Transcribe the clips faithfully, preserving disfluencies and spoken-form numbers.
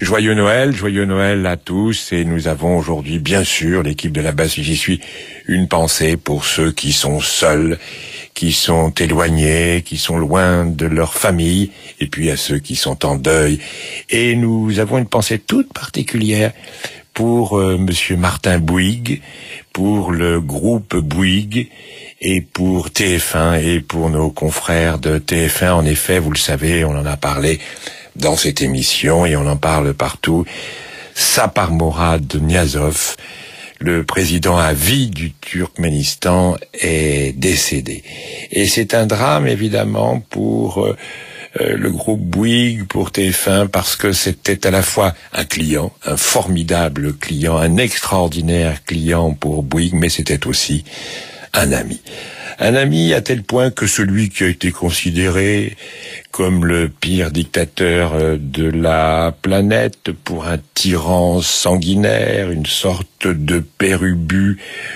Joyeux Noël, joyeux Noël à tous, et nous avons aujourd'hui, bien sûr, l'équipe de la base J'y suis, une pensée pour ceux qui sont seuls, qui sont éloignés, qui sont loin de leur famille, et puis à ceux qui sont en deuil. Et nous avons une pensée toute particulière pour euh, Monsieur Martin Bouygues, pour le groupe Bouygues, et pour T F un, et pour nos confrères de T F un. En effet, vous le savez, on en a parlé dans cette émission, et on en parle partout. Saparmourad Niazov, le président à vie du Turkménistan, est décédé. Et c'est un drame, évidemment, pour euh, euh, le groupe Bouygues, pour T F un, parce que c'était à la fois un client, un formidable client, un extraordinaire client pour Bouygues, mais c'était aussi un ami. Un ami à tel point que celui qui a été considéré comme le pire dictateur de la planète, pour un tyran sanguinaire, une sorte de père-ubu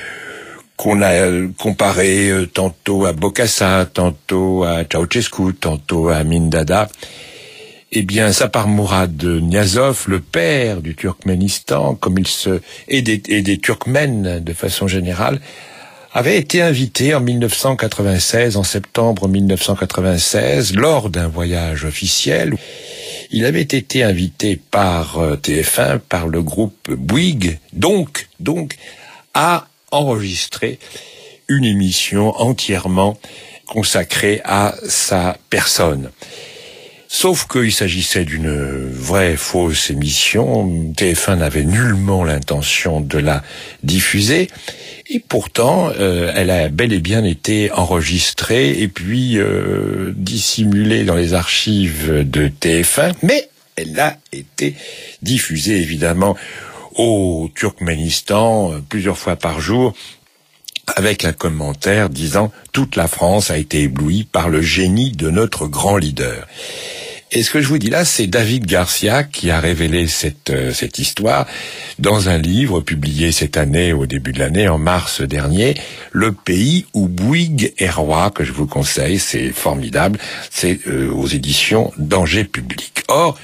qu'on a comparé tantôt à Bokassa, tantôt à Ceausescu, tantôt à Amin Dada, eh bien, Saparmourad Niazov, le père du Turkménistan, comme il se, et des, et des Turkmènes de façon générale, avait été invité en mille neuf cent quatre-vingt-seize, en septembre mille neuf cent quatre-vingt-seize, lors d'un voyage officiel. Il avait été invité par T F un, par le groupe Bouygues, donc, donc, à enregistrer une émission entièrement consacrée à sa personne. Sauf qu'il s'agissait d'une vraie fausse émission. T F un n'avait nullement l'intention de la diffuser. Et pourtant, euh, elle a bel et bien été enregistrée et puis euh, dissimulée dans les archives de T F un, mais elle a été diffusée évidemment au Turkménistan euh, plusieurs fois par jour, avec un commentaire disant « Toute la France a été éblouie par le génie de notre grand leader ». Et ce que je vous dis là, c'est David Garcia qui a révélé cette, euh, cette histoire dans un livre publié cette année, au début de l'année, en mars dernier, Le pays où Bouygues est roi, que je vous conseille, c'est formidable, c'est euh, aux éditions Danger Public. Or,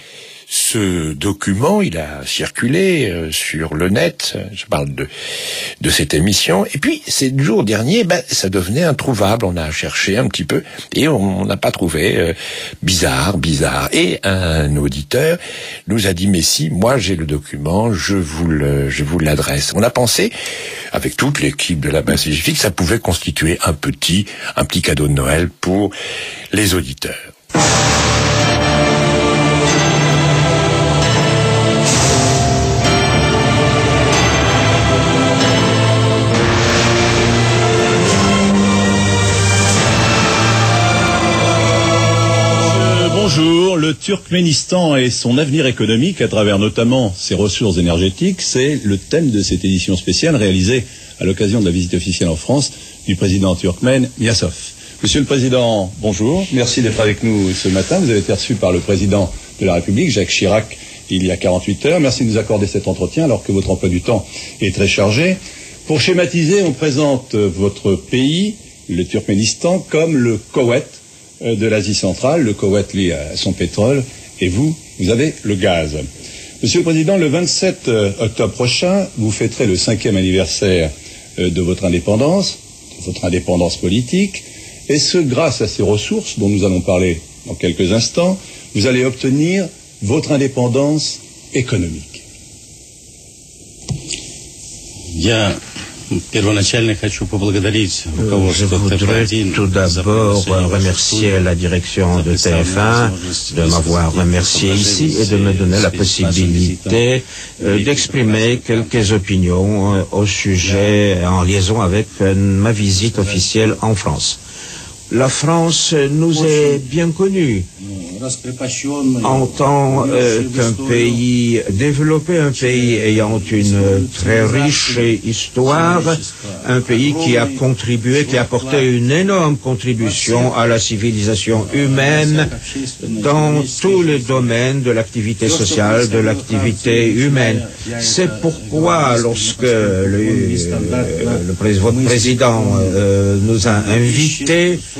ce document, il a circulé euh, sur le net, je parle de de cette émission, et puis ces jours derniers, ben, ça devenait introuvable, on a cherché un petit peu, et on n'a pas trouvé, euh, bizarre, bizarre, et un auditeur nous a dit, mais si, moi j'ai le document, je vous le, je vous l'adresse. On a pensé, avec toute l'équipe de la base J'y suis, que ça pouvait constituer un petit, un petit cadeau de Noël pour les auditeurs. Bonjour, le Turkménistan et son avenir économique à travers notamment ses ressources énergétiques, c'est le thème de cette édition spéciale réalisée à l'occasion de la visite officielle en France du président turkmène Niazov. Monsieur le Président, bonjour, merci d'être avec nous ce matin. Vous avez été reçu par le président de la République, Jacques Chirac, il y a quarante-huit heures. Merci de nous accorder cet entretien alors que votre emploi du temps est très chargé. Pour schématiser, on présente votre pays, le Turkménistan, comme le Koweït de l'Asie centrale, le Koweït lié à son pétrole, et vous, vous avez le gaz. Monsieur le Président, le vingt-sept octobre prochain, vous fêterez le cinquième anniversaire de votre indépendance, de votre indépendance politique, et ce, grâce à ces ressources dont nous allons parler dans quelques instants, vous allez obtenir votre indépendance économique. Bien. Je voudrais tout d'abord remercier la direction de T F un de m'avoir remercié ici et de me donner la possibilité d'exprimer quelques opinions au sujet, en liaison avec ma visite officielle en France. La France nous est bien connue en tant euh, qu'un pays développé, un pays ayant une très riche histoire, un pays qui a contribué, qui a apporté une énorme contribution à la civilisation humaine dans tous les domaines de l'activité sociale, de l'activité humaine. C'est pourquoi, lorsque le, euh, le, votre président euh, nous a invités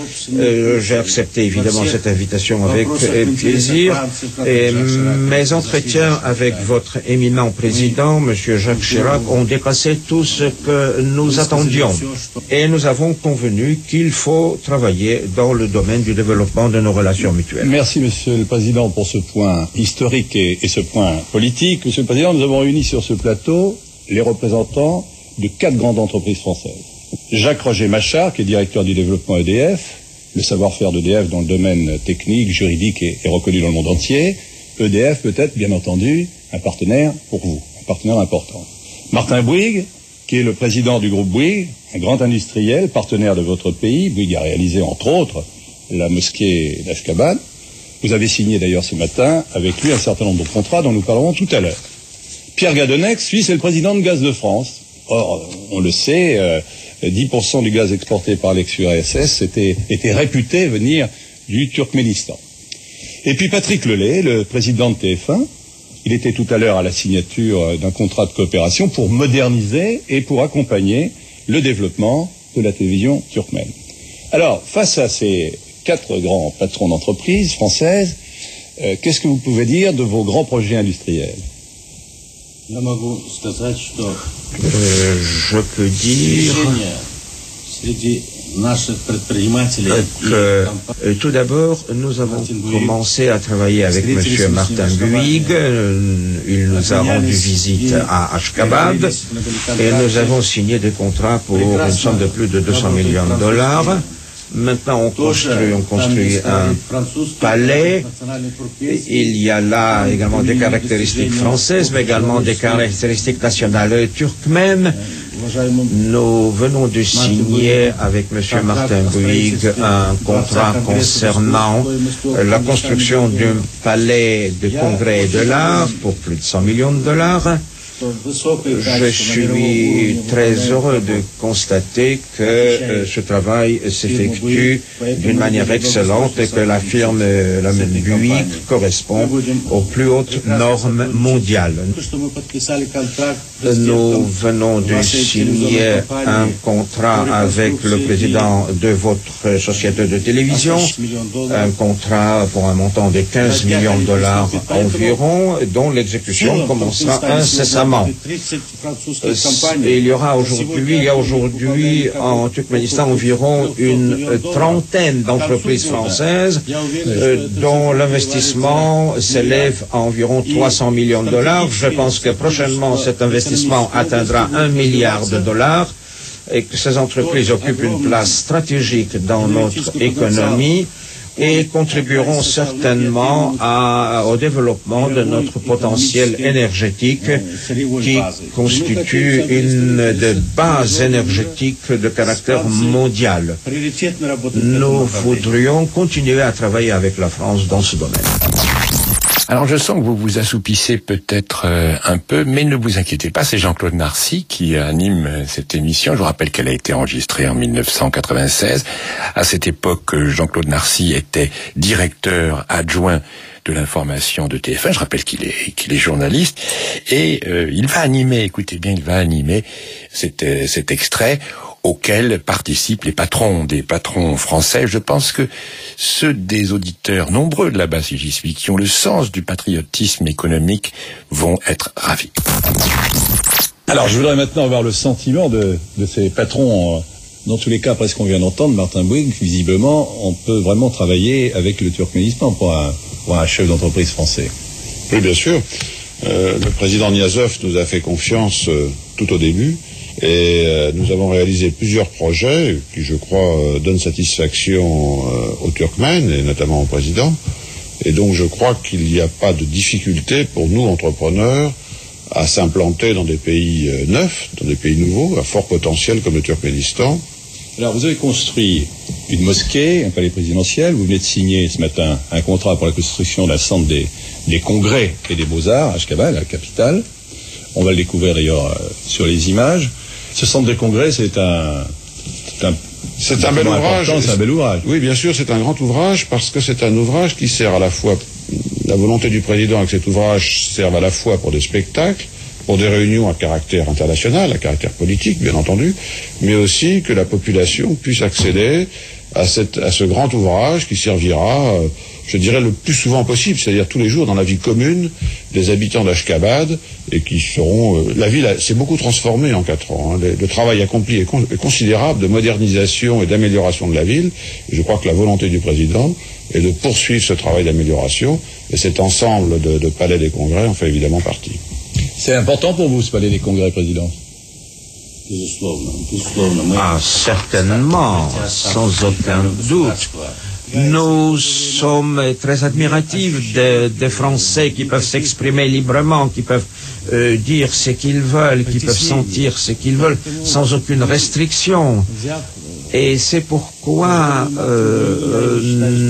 Euh, j'ai accepté évidemment cette invitation avec euh, plaisir. Et mes entretiens avec votre éminent président, Monsieur Jacques Chirac, ont dépassé tout ce que nous attendions. Et nous avons convenu qu'il faut travailler dans le domaine du développement de nos relations mutuelles. Merci, Monsieur le Président, pour ce point historique et, et ce point politique. Monsieur le Président, nous avons réuni sur ce plateau les représentants de quatre grandes entreprises françaises. Jacques-Roger Machard, qui est directeur du développement E D F. Le savoir-faire d'E D F dans le domaine technique, juridique est, est reconnu dans le monde entier. E D F peut être, bien entendu, un partenaire pour vous, un partenaire important. Martin Bouygues, qui est le président du groupe Bouygues, un grand industriel, partenaire de votre pays. Bouygues a réalisé, entre autres, la mosquée d'Ashgabat. Vous avez signé d'ailleurs ce matin avec lui un certain nombre de contrats dont nous parlerons tout à l'heure. Pierre Gadenex, lui, c'est le président de Gaz de France. Or, on le sait, euh, dix pour cent du gaz exporté par l'ex-U R S S était, était réputé venir du Turkménistan. Et puis Patrick Lelay, le président de T F un, il était tout à l'heure à la signature d'un contrat de coopération pour moderniser et pour accompagner le développement de la télévision turkmène. Alors, face à ces quatre grands patrons d'entreprises françaises, euh, qu'est-ce que vous pouvez dire de vos grands projets industriels ? Euh, je peux dire que euh, tout d'abord, nous avons commencé à travailler avec M. Martin Bouygues. Il nous a rendu visite à Ashgabat et nous avons signé des contrats pour une somme de plus de deux cents millions de dollars. Maintenant, on construit, on construit un palais. Il y a là également des caractéristiques françaises, mais également des caractéristiques nationales turkmènes. Nous venons de signer avec M. Martin Bouygues un contrat concernant la construction d'un palais de congrès et de l'art pour plus de cent millions de dollars. Je suis très heureux de constater que euh, ce travail s'effectue d'une manière excellente et que la firme euh, la Bouygues correspond aux plus hautes normes mondiales. Nous venons de signer un contrat avec le président de votre société de télévision, un contrat pour un montant de quinze millions de dollars environ, dont l'exécution commencera incessamment. Il y aura aujourd'hui, il y a aujourd'hui en Turkménistan environ une trentaine d'entreprises françaises euh, dont l'investissement s'élève à environ trois cents millions de dollars. Je pense que prochainement cet investissement atteindra un milliard de dollars et que ces entreprises occupent une place stratégique dans notre économie et contribueront certainement à, au développement de notre potentiel énergétique qui constitue une des bases énergétiques de caractère mondial. Nous voudrions continuer à travailler avec la France dans ce domaine. Alors je sens que vous vous assoupissez peut-être euh, un peu, mais ne vous inquiétez pas, c'est Jean-Claude Narcy qui anime euh, cette émission. Je vous rappelle qu'elle a été enregistrée en mille neuf cent quatre-vingt-seize. À cette époque, Jean-Claude Narcy était directeur adjoint de l'information de T F un. Je rappelle qu'il est qu'il est journaliste et euh, il va animer, écoutez bien, il va animer cet, euh, cet extrait auquel participent les patrons, des patrons français. Je pense que ceux des auditeurs nombreux de la base j'y suis, qui ont le sens du patriotisme économique, vont être ravis. Alors, je voudrais maintenant avoir le sentiment de, de ces patrons, euh, dans tous les cas, presque qu'on vient d'entendre, Martin Bouygues, visiblement, on peut vraiment travailler avec le Turkménistan pour un, pour un chef d'entreprise français. Oui, bien sûr. Euh, le président Niazov nous a fait confiance euh, tout au début. Et euh, nous avons réalisé plusieurs projets qui, je crois, euh, donnent satisfaction euh, aux Turkmènes et notamment au président. Et donc, je crois qu'il n'y a pas de difficulté pour nous, entrepreneurs, à s'implanter dans des pays euh, neufs, dans des pays nouveaux, à fort potentiel comme le Turkménistan. Alors, vous avez construit une mosquée, un palais présidentiel. Vous venez de signer ce matin un contrat pour la construction d'un centre des, des congrès et des beaux-arts à Ashgabat, la capitale. On va le découvrir d'ailleurs euh, sur les images. Ce centre de congrès, c'est un, c'est un, c'est un bel ouvrage. C'est un bel ouvrage. Oui, bien sûr, c'est un grand ouvrage parce que c'est un ouvrage qui sert à la fois, la volonté du président avec cet ouvrage serve à la fois pour des spectacles, pour des réunions à caractère international, à caractère politique, bien entendu, mais aussi que la population puisse accéder à, cette, à ce grand ouvrage qui servira, euh, je dirais, le plus souvent possible, c'est-à-dire tous les jours dans la vie commune des habitants d'Ashkhabad, et qui seront... Euh, la ville s'est beaucoup transformée en quatre ans. Hein. Le, le travail accompli est, con, est considérable de modernisation et d'amélioration de la ville, et je crois que la volonté du président est de poursuivre ce travail d'amélioration, et cet ensemble de, de palais des congrès en fait évidemment partie. C'est important pour vous, ce palais des congrès, président? Ah, certainement, sans aucun doute. Nous sommes très admiratifs des, des Français qui peuvent s'exprimer librement, qui peuvent euh, dire ce qu'ils veulent, qui peuvent sentir ce qu'ils veulent, sans aucune restriction. Et c'est pourquoi euh,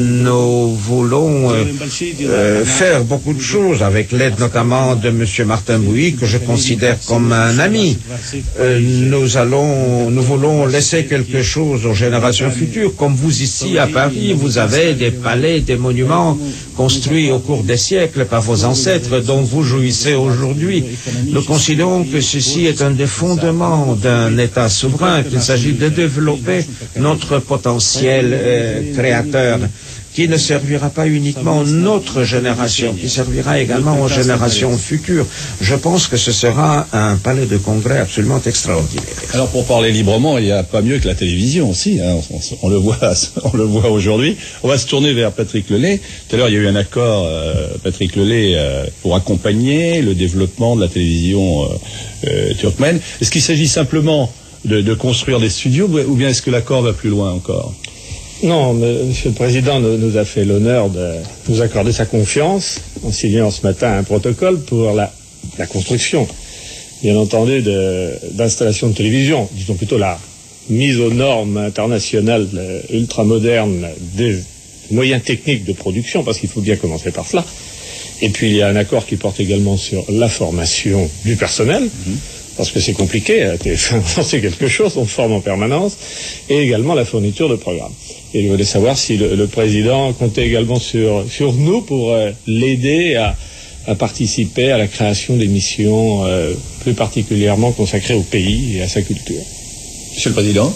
nous voulons euh, euh, faire beaucoup de choses, avec l'aide notamment de M. Martin Bouygues, que je considère comme un ami. Euh, nous allons, nous voulons laisser quelque chose aux générations futures. Comme vous ici à Paris, vous avez des palais, des monuments construits au cours des siècles par vos ancêtres, dont vous jouissez aujourd'hui. Nous considérons que ceci est un des fondements d'un État souverain, qu'il s'agit de développer notre potentiel euh, créateur, qui ne servira pas uniquement notre génération, qui servira également aux générations futures. Je pense que ce sera un palais de congrès absolument extraordinaire. Alors, pour parler librement, il n'y a pas mieux que la télévision aussi, hein. on, on, on le voit, on le voit aujourd'hui. On va se tourner vers Patrick Lelay. Tout à l'heure, il y a eu un accord, euh, Patrick Lelay, euh, pour accompagner le développement de la télévision euh, euh, turkmène. Est-ce qu'il s'agit simplement de, de construire des studios, ou bien est-ce que l'accord va plus loin encore? Non, Monsieur le Président nous, nous a fait l'honneur de nous accorder sa confiance en signant ce matin un protocole pour la, la construction, bien entendu, d'installations de, de télévision, disons plutôt la mise aux normes internationales euh, ultramodernes des moyens techniques de production, parce qu'il faut bien commencer par cela. Et puis il y a un accord qui porte également sur la formation du personnel, mmh. parce que c'est compliqué, à T F un, c'est quelque chose, on forme en permanence, et également la fourniture de programmes. Et je voulais savoir si le, le président comptait également sur, sur nous pour euh, l'aider à, à participer à la création d'émissions euh, plus particulièrement consacrées au pays et à sa culture. Monsieur le Président?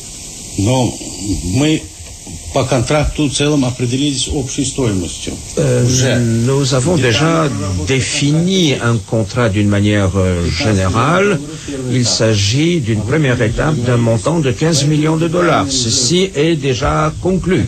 Non, mais... По контракту в целом определились общей стоимостью. Euh, nous avons déjà défini un contrat d'une manière euh, générale. Il s'agit d'une première étape d'un montant de quinze millions de dollars. Ceci est déjà conclu.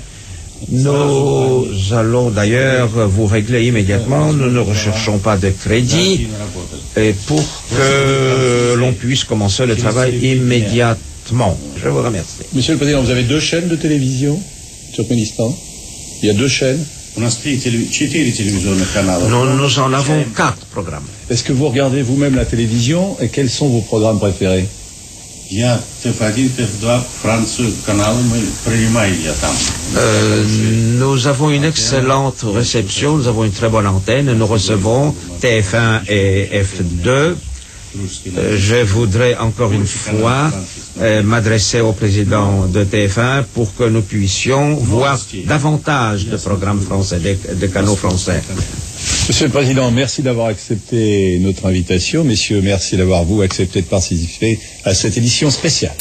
Nous allons d'ailleurs vous régler immédiatement. Nous ne recherchons pas de crédit et pour que l'on puisse commencer le travail immédiatement. Je vous remercie. Monsieur le Président, vous avez deux chaînes de télévision, Turkménistan. Il y a deux chaînes. Nous, nous en avons quatre programmes. Est-ce que vous regardez vous-même la télévision et quels sont vos programmes préférés? Euh, nous avons une excellente réception, nous avons une très bonne antenne, nous recevons T F un et F deux. Euh, je voudrais encore une fois euh, m'adresser au président de T F un pour que nous puissions voir davantage de programmes français, de, de canaux français. Monsieur le Président, merci d'avoir accepté notre invitation. Messieurs, merci d'avoir vous accepté de participer à cette édition spéciale.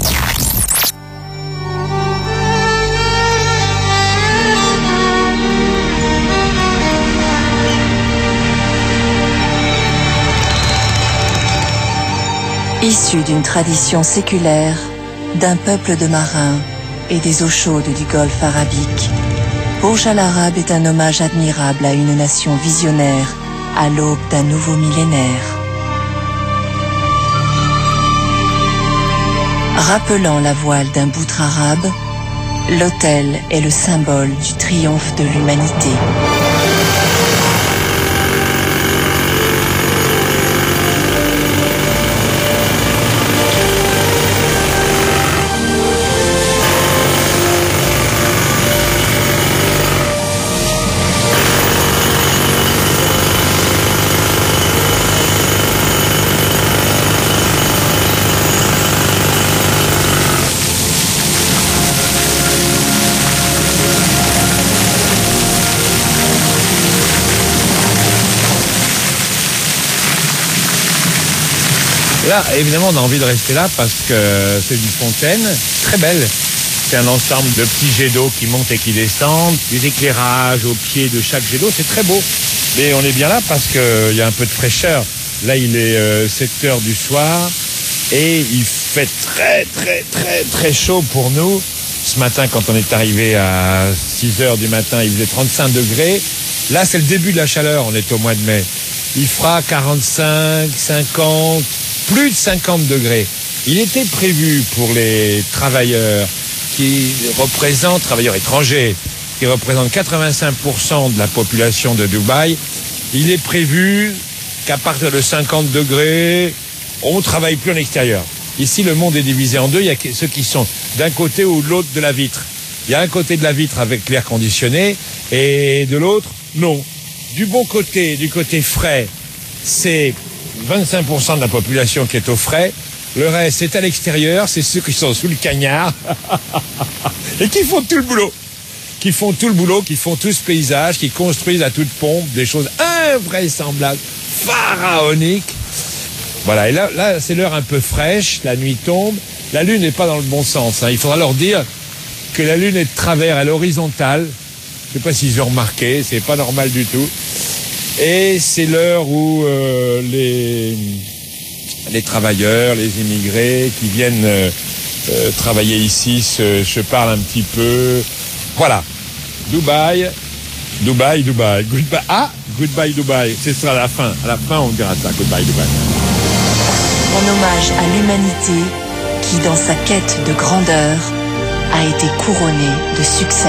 Issu d'une tradition séculaire, d'un peuple de marins et des eaux chaudes du golfe arabique, Burj Al Arab est un hommage admirable à une nation visionnaire à l'aube d'un nouveau millénaire. Rappelant la voile d'un boutre arabe, l'autel est le symbole du triomphe de l'humanité. Là, évidemment, on a envie de rester là parce que c'est une fontaine très belle. C'est un ensemble de petits jets d'eau qui montent et qui descendent, des éclairages au pied de chaque jet d'eau, c'est très beau. Mais on est bien là parce qu'il y a un peu de fraîcheur. Là, il est euh, sept heures du soir et il fait très, très, très, très chaud pour nous. Ce matin, quand on est arrivé à six heures du matin, il faisait trente-cinq degrés. Là, c'est le début de la chaleur, on est au mois de mai. Il fera quarante-cinq, cinquante, plus de cinquante degrés. Il était prévu pour les travailleurs qui représentent, travailleurs étrangers, qui représentent quatre-vingt-cinq pour cent de la population de Dubaï, il est prévu qu'à partir de cinquante degrés, on ne travaille plus en extérieur. Ici, le monde est divisé en deux. Il y a ceux qui sont d'un côté ou de l'autre de la vitre. Il y a un côté de la vitre avec l'air conditionné et de l'autre, non. Du bon côté, du côté frais, c'est vingt-cinq pour cent de la population qui est au frais. Le reste, c'est à l'extérieur, c'est ceux qui sont sous le cagnard et qui font tout le boulot. Qui font tout le boulot, qui font tout ce paysage, qui construisent à toute pompe des choses invraisemblables, pharaoniques. Voilà, et là, là c'est l'heure un peu fraîche, la nuit tombe. La lune n'est pas dans le bon sens. Hein. Il faudra leur dire que la lune est de travers, elle est horizontale. Je ne sais pas s'ils ont remarqué, c'est pas normal du tout. Et c'est l'heure où euh, les, les travailleurs, les immigrés qui viennent euh, euh, travailler ici se, se parlent un petit peu. Voilà, Dubaï, Dubaï, Dubaï. Goodbye. Ah, goodbye Dubaï. Ce sera à la fin. À la fin, on dira ça. Goodbye Dubaï. En hommage à l'humanité qui, dans sa quête de grandeur, a été couronnée de succès.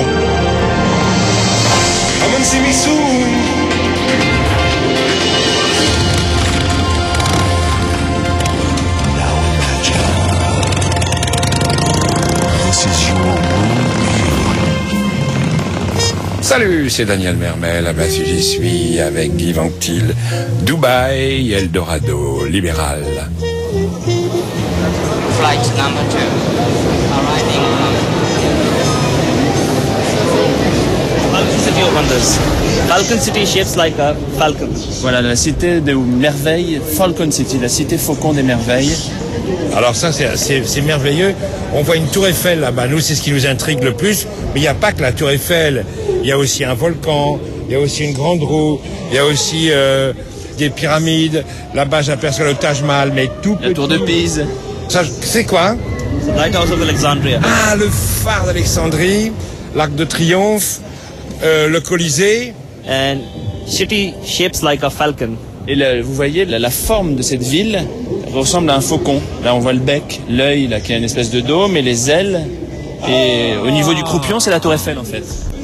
Salut, c'est Daniel Mermel, ah ben si j'y suis, avec Guy Ventil, Dubaï, Eldorado, libéral. Flight number two, arriving from Falcon City of Wonders. Falcon City shapes like a falcon. Voilà, la cité des merveilles, Falcon City, la cité faucon des merveilles. Alors ça, c'est merveilleux. On voit une tour Eiffel là-bas. Nous, c'est ce qui nous intrigue le plus. Mais il n'y a pas que la tour Eiffel. Il y a aussi un volcan, il y a aussi une grande roue, il y a aussi euh, des pyramides. Là-bas, j'aperçois le Taj Mahal, mais tout petit. La tour de Pise. C'est quoi? Lighthouse of Alexandria. Ah, le phare d'Alexandrie, l'Arc de Triomphe, euh, le Colisée. And city shapes like a falcon. Et là, vous voyez, la, la forme de cette ville ressemble à un faucon. Là, on voit le bec, l'œil, là, qui a une espèce de dôme, et les ailes. Et au niveau du croupion, c'est la tour Eiffel, en fait.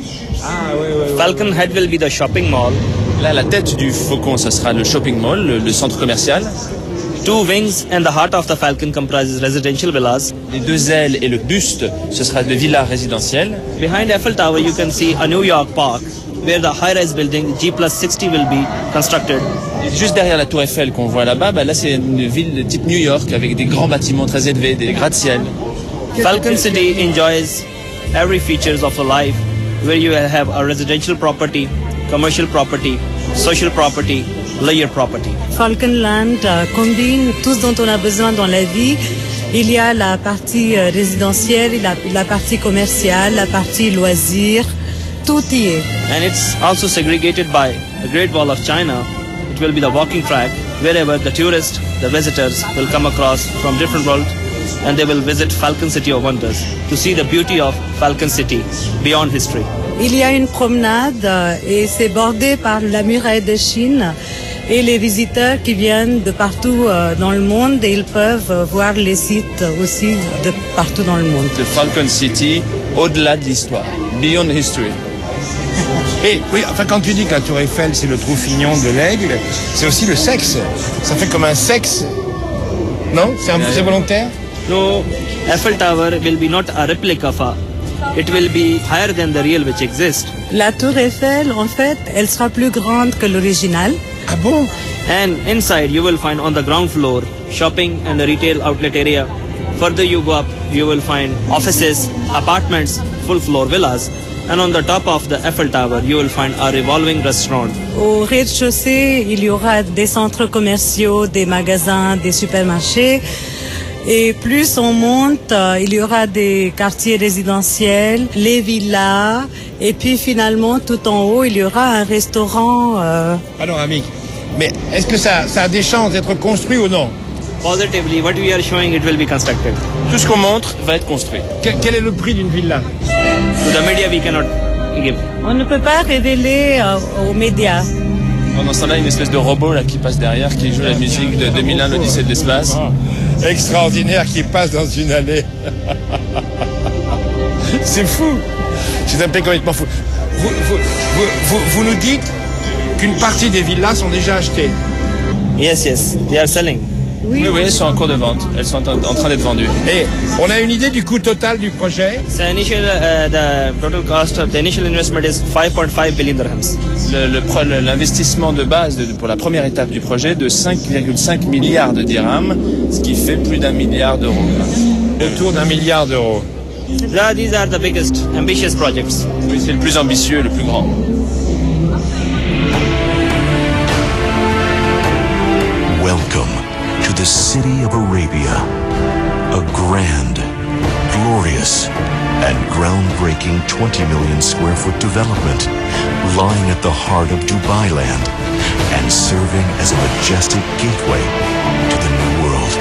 Ah, ouais, ouais, ouais. Falcon Head will be the shopping mall. Là, la tête du faucon, ça sera le shopping mall, le, le centre commercial. Two wings and the heart of the falcon comprises residential villas. Les deux ailes et le buste, ce sera des villas résidentielles. Behind Eiffel Tower, you can see a New York park, where the high-rise building G plus sixty will be constructed. Et juste derrière la tour Eiffel qu'on voit là-bas, bah là c'est une ville de type New York avec des grands bâtiments très élevés, des gratte-ciel. Falcon City enjoys every features of a life, where you have a residential property, commercial property, social property, leisure property. Falcon Land euh, combine tout ce dont on a besoin dans la vie. Il y a la partie euh, résidentielle, la, la partie commerciale, la partie loisirs, tout y est. And it's also segregated by a Great Wall of China. It will be the walking track wherever the tourists, the visitors will come across from different worlds, and they will visit Falcon City of Wonders to see the beauty of Falcon City beyond history. Il y a une promenade euh, et c'est bordé par la muraille de Chine. Et les visiteurs qui viennent de partout euh, dans le monde, et ils peuvent euh, voir les sites aussi de partout dans le monde. De Falcon City, au-delà de l'histoire, beyond history. Et oui, enfin quand tu dis que la tour Eiffel c'est le trou fignon de l'aigle, c'est aussi le sexe. Ça fait comme un sexe. Non? C'est volontaire? So, Eiffel Tower will be not a replica of a, it will be higher than the real which exists. La tour Eiffel, en fait, elle sera plus grande que l'original. Ah bon? And inside you will find on the ground floor shopping and the retail outlet area. Further you go up, you will find offices, apartments, full floor villas. And on the top of the Eiffel Tower, you will find a revolving restaurant. Au rez-de-chaussée, il y aura des centres commerciaux, des magasins, des supermarchés. Et plus on monte, euh, il y aura des quartiers résidentiels, les villas. Et puis finalement, tout en haut, il y aura un restaurant. Euh... Panoramique. Mais est-ce que ça, ça a des chances d'être construit ou non? Positively, what we are showing, it will be constructed. Tout ce qu'on montre va être construit. Quel, quel est le prix d'une villa? To the media, we cannot give. On ne peut pas révéler euh, aux médias. Pendant ce temps-là, une espèce de robot là qui passe derrière, qui joue la musique de deux mille un, l'Odyssée de l'espace. Extraordinaire qui passe dans une allée. C'est fou. C'est un pays complètement fou. Vous, vous, vous, vous, vous nous dites qu'une partie des villas sont déjà achetées. Yes, yes, they are selling. Oui, oui, oui, elles sont en cours de vente. Elles sont en, en train d'être vendues. Et on a une idée du coût total du projet? So initial, uh, the total cost of the initial investment is five point five billion dirhams. Le, le, l'investissement de base de, pour la première étape du projet de cinq virgule cinq milliards de dirhams, ce qui fait plus d'un milliard d'euros. Autour d'un milliard d'euros. Yeah, these are the biggest, ambitious projects. Oui, c'est le plus ambitieux, le plus grand. Welcome to the city of Arabia, a grand, glorious, and groundbreaking twenty million square foot development lying at the heart of Dubai land and serving as a majestic gateway to the new world.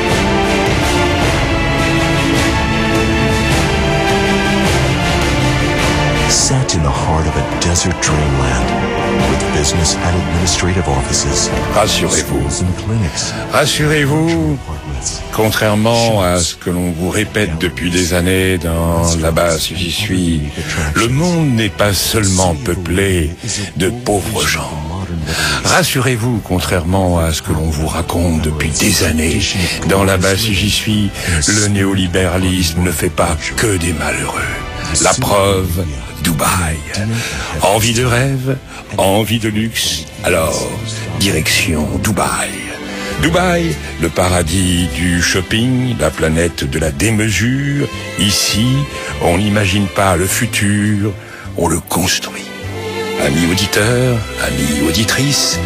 Set in the heart of a desert dreamland with business and administrative offices, Rassurez-vous, and clinics, rassurez-vous, contrairement à ce que l'on vous répète depuis des années dans la base où j'y suis, le monde n'est pas seulement peuplé de pauvres gens. Rassurez-vous, contrairement à ce que l'on vous raconte depuis des années, dans la base où j'y suis, le néolibéralisme ne fait pas que des malheureux. La preuve, Dubaï. Envie de rêve, envie de luxe, alors direction Dubaï. Dubaï, le paradis du shopping, la planète de la démesure. Ici, on n'imagine pas le futur, on le construit. Amis auditeurs, amis auditrices,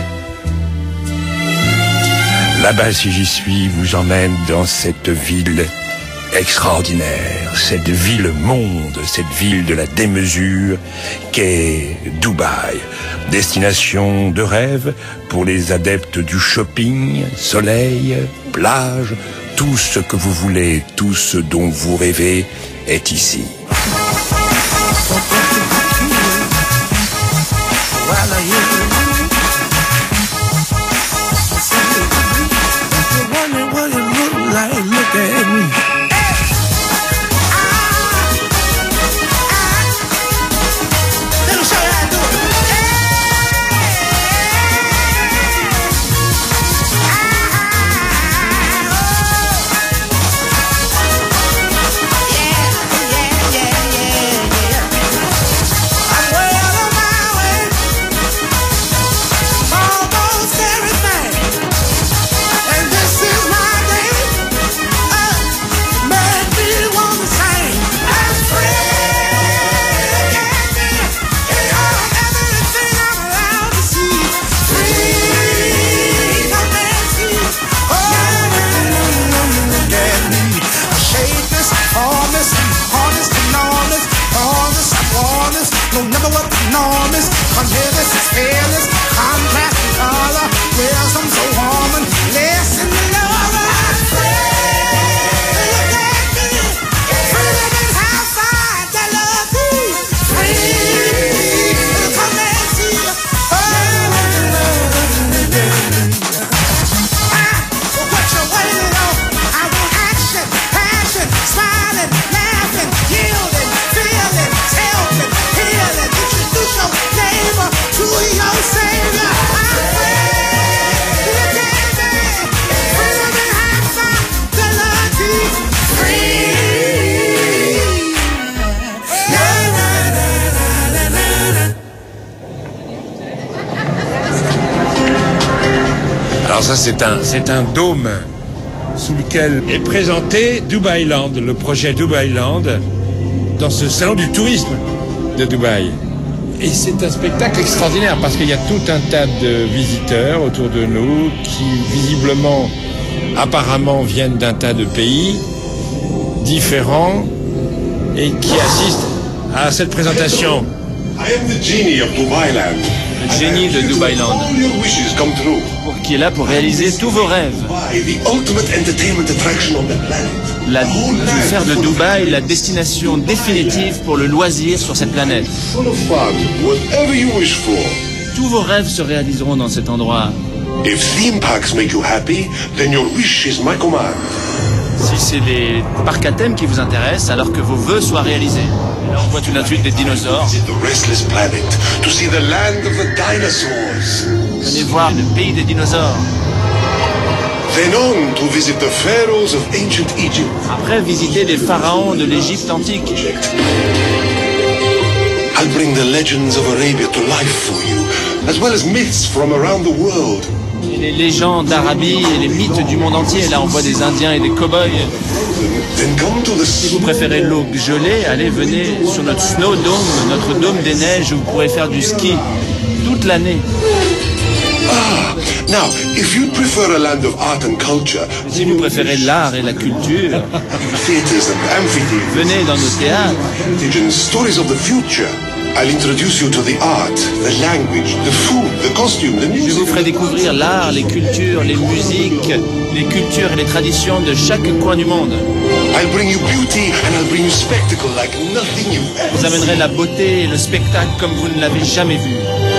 là-bas si j'y suis vous emmène dans cette ville extraordinaire, cette ville-monde, cette ville de la démesure qu'est Dubaï. Destination de rêve pour les adeptes du shopping, soleil, plage, tout ce que vous voulez, tout ce dont vous rêvez est ici. Alors ça c'est un, c'est un dôme sous lequel est présenté Dubaïland, le projet Dubaïland, dans ce salon du tourisme. de Dubaï. Et c'est un spectacle extraordinaire parce qu'il y a tout un tas de visiteurs autour de nous qui visiblement, apparemment, viennent d'un tas de pays différents et qui assistent à cette présentation. I am the genie of Dubai Land. Le génie de Dubai Land, qui est là pour réaliser tous vos rêves. La, faire de Dubaï la destination définitive pour le loisir sur cette planète. Tous vos rêves se réaliseront dans cet endroit. Si c'est les parcs à thème qui vous intéressent, alors que vos vœux soient réalisés. Et là, on voit tout de suite des dinosaures. Venez voir le pays des dinosaures. Après, visitez les pharaons de l'Égypte antique. I'll bring the legends of Arabia to life for you, as well as myths from around the world. Et les légendes d'Arabie et les mythes du monde entier. Là, on voit des Indiens et des cow-boys. Si vous préférez l'eau gelée, allez, venez sur notre Snow Dome, notre dôme des neiges, où vous pourrez faire du ski toute l'année. Ah, now, if you prefer a land of art and culture, si vous préférez l'art et la culture, venez dans nos théâtres. Stories of the future. I'll introduce you to the art, the language, the food, the costume, the music. Je vous ferai découvrir l'art, les cultures, les musiques, les cultures et les traditions de chaque coin du monde. I'll bring you beauty and I'll bring you spectacle like nothing you've ever seen. Vous amènerai la beauté et le spectacle comme vous ne l'avez jamais vu.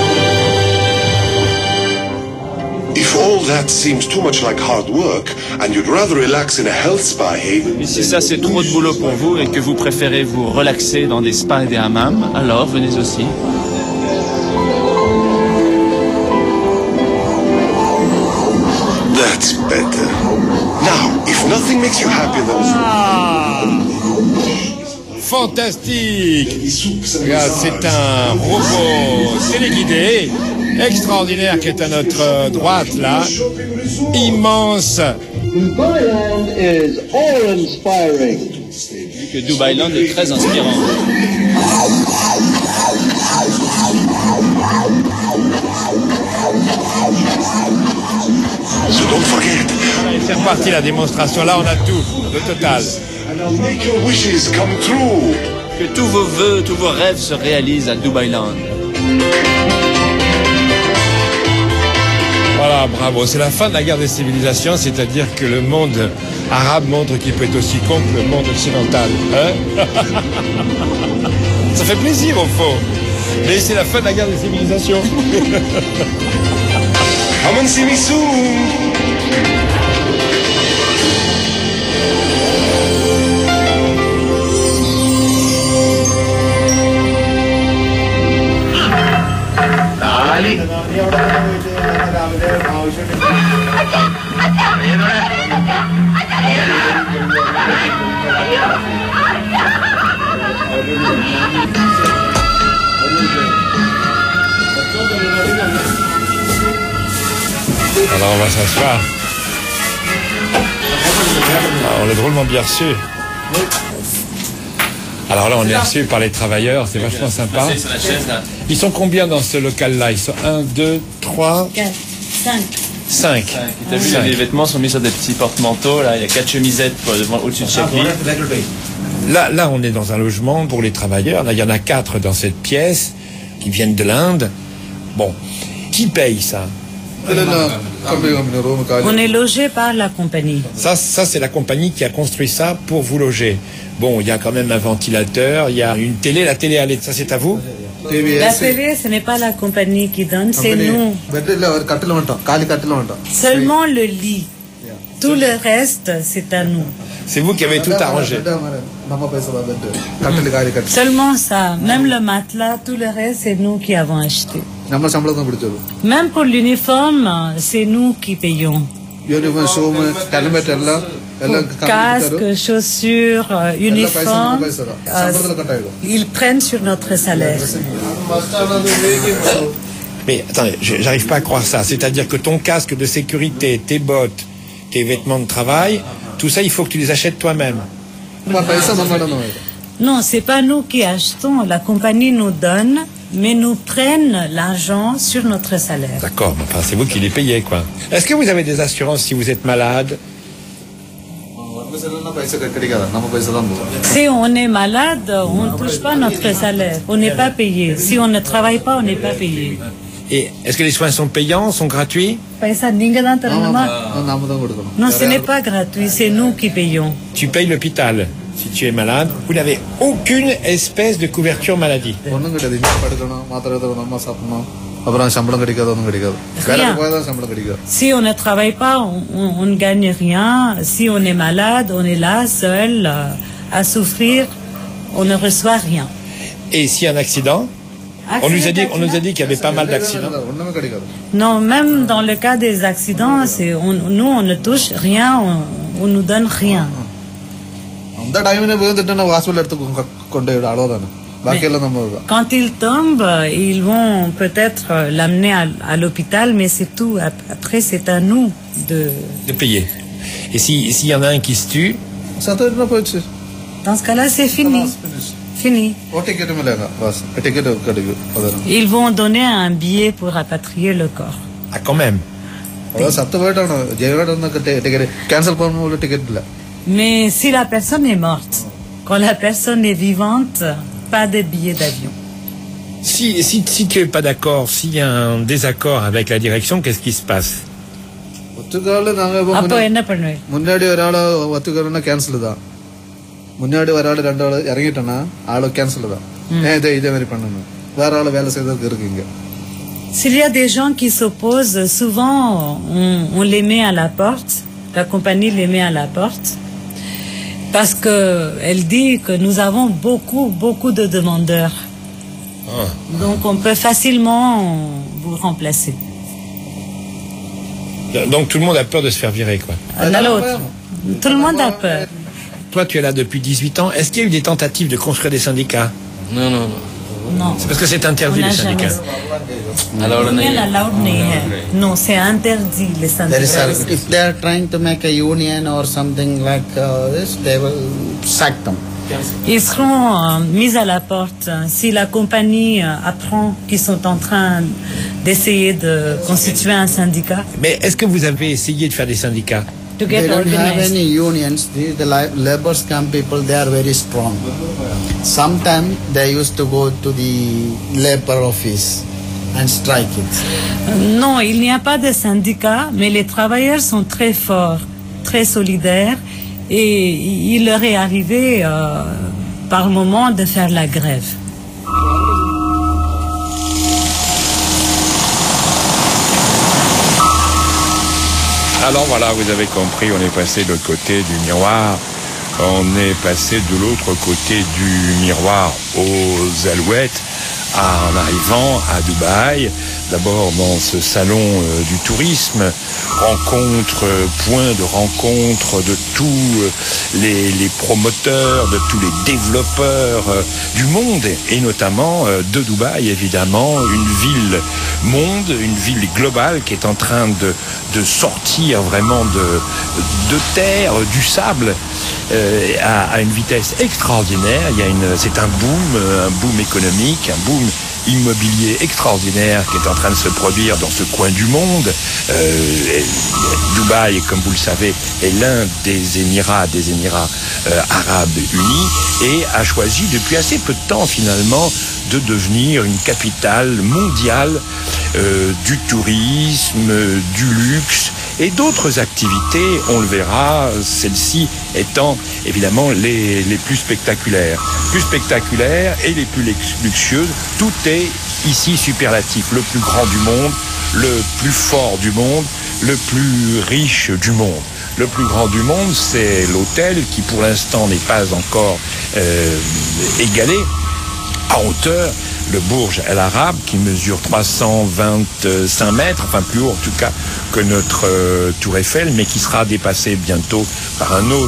If all that seems too much like hard work and you'd rather relax in a health spa haven. Et si ça c'est trop de boulot pour vous et que vous préférez vous relaxer dans des spas et des hammams, alors venez aussi. That's better. Now, if nothing makes you happier than ah, fantastique. Regarde, c'est un robot téléguidé extraordinaire qui est à notre droite là, immense. Dubai Land is awe-inspiring. Que Dubai Land est très inspirant. So don't forget. Allez, c'est reparti la démonstration. Là, on a tout, le total. And make your wishes come true. Que tous vos vœux, tous vos rêves se réalisent à Dubai Land. Voilà, bravo. C'est la fin de la guerre des civilisations, c'est-à-dire que le monde arabe montre qu'il peut être aussi con que le monde occidental. Hein? Ça fait plaisir au fond. Mais c'est la fin de la guerre des civilisations. Come and see me soon. Ali. Alors on va s'asseoir. On est drôlement bien reçus. Alors là on est reçus par les travailleurs, c'est vachement sympa. Ils sont combien dans ce local-là? Ils sont un, deux, trois, quatre, cinq. cinq. T'as vu, les vêtements sont mis sur des petits porte-manteaux, là, il y a quatre chemisettes au-dessus de chaque lit. Là, là, on est dans un logement pour les travailleurs. Là, il y en a quatre dans cette pièce qui viennent de l'Inde. Bon, qui paye ça? On est logé par la compagnie. Ça, ça c'est la compagnie qui a construit ça pour vous loger. Bon, il y a quand même un ventilateur, il y a une télé. La télé, elle, ça c'est à vous? La télé, ce n'est pas la compagnie qui donne, c'est nous. Seulement le lit. Tout le reste, c'est à nous. C'est vous qui avez tout arrangé. Seulement ça. Même le matelas, tout le reste, c'est nous qui avons acheté. Même pour l'uniforme, c'est nous qui payons. Casque, chaussures, euh, uniforme, euh, ils prennent sur notre salaire. Mais attendez, j'arrive pas à croire ça. C'est-à-dire que ton casque de sécurité, tes bottes, tes vêtements de travail, tout ça, il faut que tu les achètes toi-même. Non, c'est pas nous qui achetons. La compagnie nous donne, mais nous prennent l'argent sur notre salaire. D'accord, enfin, c'est vous qui les payez, quoi. Est-ce que vous avez des assurances si vous êtes malade? Si on est malade, on ne touche pas notre salaire. On n'est pas payé. Si on ne travaille pas, on n'est pas payé. Et est-ce que les soins sont payants, sont gratuits? Non, ce n'est pas gratuit, c'est nous qui payons. Tu payes l'hôpital si tu es malade. Vous n'avez aucune espèce de couverture maladie. Rien. Si on ne travaille pas, on, on, on ne gagne rien. Si on est malade, on est là seul euh, à souffrir, on ne reçoit rien. Et s'il y a un accident? On nous a dit, on nous a dit qu'il y avait pas mal d'accidents. Non, même dans le cas des accidents, c'est, on, nous, on ne touche rien, on, on nous donne rien. Mais quand ils tombent, ils vont peut-être l'amener à, à l'hôpital, mais c'est tout. Après, c'est à nous de... de payer. Et si, s'il y en a un qui se tue? Dans ce cas-là, c'est fini. Fini. Ils vont donner un billet pour rapatrier le corps. Ah, quand même. Mais si la personne est morte, quand la personne est vivante, pas de billet d'avion. Si, si, si tu n'es pas d'accord, s'il y a un désaccord avec la direction, qu'est-ce qui se passe? Appo enna pannuve? முன்னாடி ஒரு ஆள் ரெண்டு ஆள் இறங்கிட்டோன்னா ஆளு கேன்சல் தான் ஏன் இதே இதே மாதிரி பண்ணணும் வேற ஆள் வேலை செய்ததுக்கு இருக்குங்க. S'il y a des gens qui s'opposent, souvent on, on les met à la porte, la compagnie les met à la porte, parce que elle dit que nous avons beaucoup, beaucoup de demandeurs. Ah. Donc on peut facilement vous remplacer. Donc tout le monde a peur de se faire virer, quoi. À l'autre. Tout le monde a peur. Toi, tu es là depuis dix-huit ans. Est-ce qu'il y a eu des tentatives de construire des syndicats? Non, non, non. Non. C'est parce que c'est interdit, les syndicats. Non, c'est interdit, les syndicats. If they are trying to make a union or something like uh, this, they will sack them. Ils seront euh, mis à la porte si la compagnie euh, apprend qu'ils sont en train d'essayer de constituer un syndicat. Mais est-ce que vous avez essayé de faire des syndicats? To get they don't organized. have any unions. The, the labor camp people, they are very strong. Sometimes they used to go to the labor office and strike it. Non, il n'y a pas de syndicat, mais les travailleurs sont très forts, très solidaires, et il leur est arrivé euh, par moment de faire la grève. Alors voilà, vous avez compris, on est passé de l'autre côté du miroir, on est passé de l'autre côté du miroir aux Alouettes, en arrivant à Dubaï, d'abord dans ce salon euh, du tourisme, rencontre, euh, point de rencontre de tous euh, les, les promoteurs, de tous les développeurs euh, du monde, et notamment euh, de Dubaï, évidemment, une ville monde, une ville globale qui est en train de, de sortir vraiment de, de terre, du sable, euh, à, à une vitesse extraordinaire. Il y a une, c'est un boom, un boom économique, un boom immobilier extraordinaire qui est en train de se produire dans ce coin du monde. Euh, Dubaï, comme vous le savez, est l'un des Émirats, des Émirats euh, arabes unis, et a choisi depuis assez peu de temps finalement de devenir une capitale mondiale euh, du tourisme, du luxe et d'autres activités, on le verra, celles-ci étant évidemment les, les plus spectaculaires. Plus spectaculaires et les plus luxueuses, tout est ici superlatif. Le plus grand du monde, le plus fort du monde, le plus riche du monde. Le plus grand du monde, c'est l'hôtel qui pour l'instant n'est pas encore euh, égalé à hauteur, le Burj Al Arab, qui mesure trois cent vingt-cinq mètres, enfin plus haut en tout cas que notre euh, tour Eiffel, mais qui sera dépassé bientôt par un autre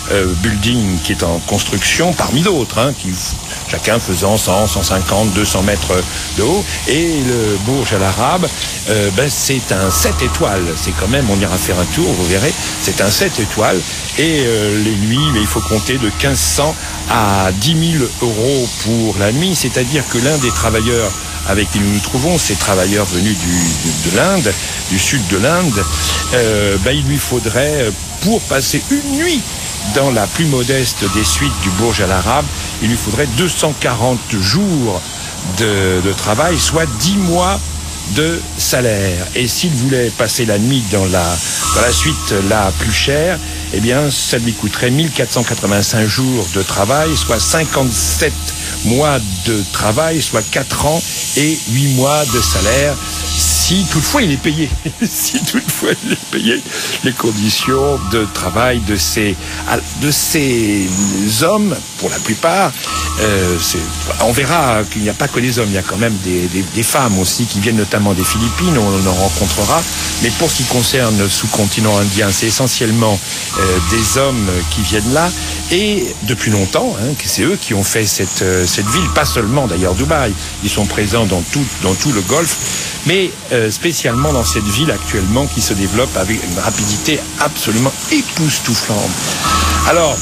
euh, building qui est en construction, parmi d'autres, hein, qui chacun faisant cent, cent cinquante, deux cents mètres de haut. Et le Burj Al Arab, euh, ben, c'est un sept étoiles. C'est quand même, on ira faire un tour, vous verrez, c'est un sept étoiles. Et euh, les nuits, mais il faut compter de quinze cents à dix mille euros pour la nuit. C'est-à-dire que l'un des travailleurs avec qui nous nous trouvons, ces travailleurs venus du, de, de l'Inde, du sud de l'Inde, euh, ben, il lui faudrait, pour passer une nuit dans la plus modeste des suites du Burj Al Arab, il lui faudrait deux cent quarante jours de, de travail, soit dix mois de salaire. Et s'il voulait passer la nuit dans la, dans la suite la plus chère, eh bien, ça lui coûterait mille quatre cent quatre-vingt-cinq jours de travail, soit cinquante-sept mois de travail, soit quatre ans et huit mois de salaire, si toutefois il est payé. Si toutefois il est payé, les conditions de travail de ces, de ces hommes, pour la plupart, euh, c'est, on verra qu'il n'y a pas que les hommes, il y a quand même des, des, des femmes aussi qui viennent notamment des Philippines, on en rencontrera, mais pour ce qui concerne le sous-continent indien, c'est essentiellement euh, des hommes qui viennent là, et depuis longtemps, hein, c'est eux qui ont fait cette, euh, cette ville, pas seulement d'ailleurs Dubaï, ils sont présents dans tout, dans tout le Golfe, mais euh, spécialement dans cette ville actuellement qui se développe avec une rapidité absolument époustouflante. Alors,